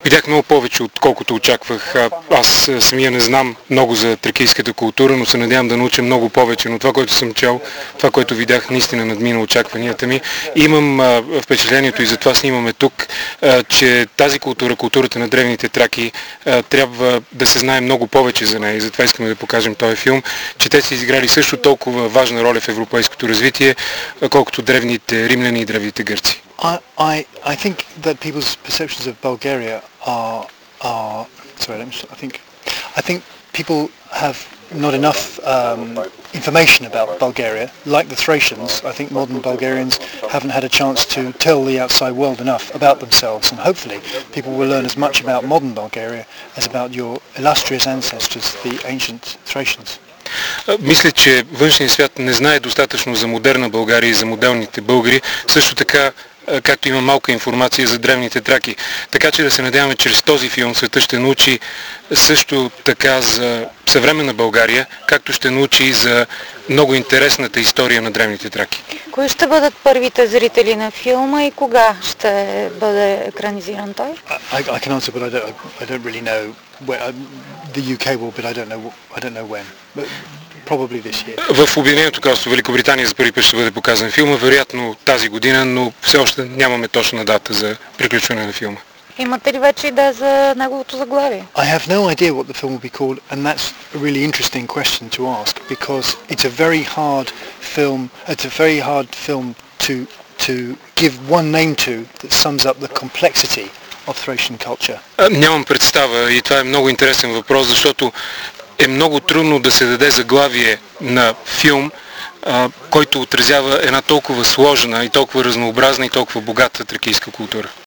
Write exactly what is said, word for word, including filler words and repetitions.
Видях много повече, отколкото очаквах. Аз самия не знам много за тракийската култура, но се надявам да науча много повече. Но това, което съм чел, това, което видях, наистина надмина очакванията ми. Имам а, впечатлението, и затова снимаме тук, а, че тази култура, културата на древните траки, а, трябва да се знае много повече за нея. И затова искаме да покажем този филм, че те са изиграли също толкова важна роля в европейското развитие, колкото древните римляни и древните гърци. I, I, I think that people's perceptions of Bulgaria are, are sorry, let me, I think, I think people have not enough um, information about Bulgaria. Like the Thracians, I think modern Bulgarians haven't had a chance to tell the outside world enough about themselves, and hopefully people will learn as much about modern Bulgaria as about your illustrious ancestors, the ancient Thracians. Мисля, че външният свят не знае достатъчно за модерна България и за моделните българи, също така както има малка информация за древните траки. Така че да се надяваме, чрез този филм света ще научи също така за съвременна България, както ще научи и за много интересната история на древните траки. Кои ще бъдат първите зрители на филма и кога ще бъде екранизиран той? I, I can answer, but I don't, I don't really know where, uh, the U K will, but I don't know, I don't know when. But probably this year. В Обединеното кралство Великобритания за първи път ще бъде показан филма, вероятно тази година, но все още нямаме точна дата за приключване на филма. Имате ли вече идея за неговото заглавие? I have no idea what the film will be called, and that's a really interesting question to ask, because it's a very hard film, it's a very hard film to to give one name to that sums up the complexity of Thracian culture. Нямам представа, и това е много интересен въпрос, защото е много трудно да се даде заглавие на филм, а, който отразява една толкова сложна и толкова разнообразна и толкова богата тракийска култура.